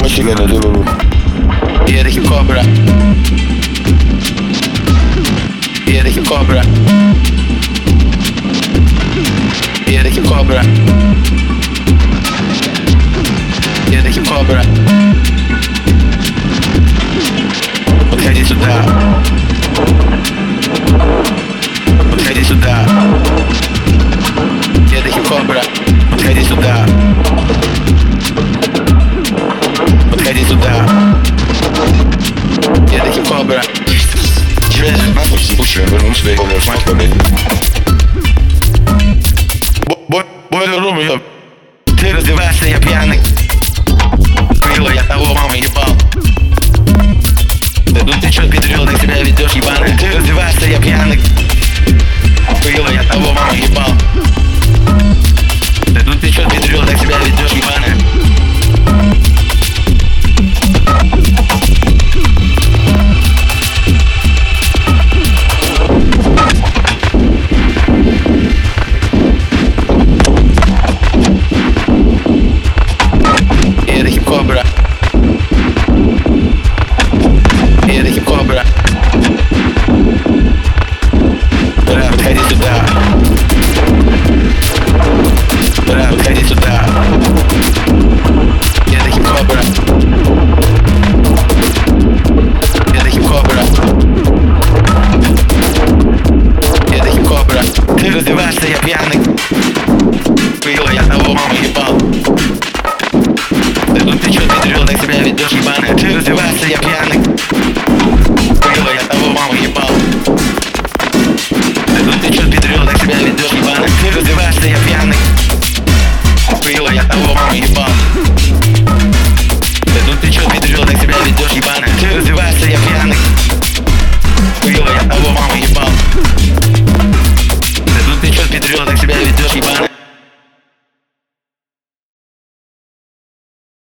she gonna do? Yeah, they can cobra. Yeah, they can cobra. Yeah, they can cobra. Yeah, they can cobra. Подходи сюда. Подходи сюда. Yeah, they can cobra. Подходи сюда. Подходи сюда. Yeah, they can cobra. Через нахуй, слушай, я вернусь, я говорю, мать, блядь. Boiler room, я. Ты раздеваешься, я пьяный.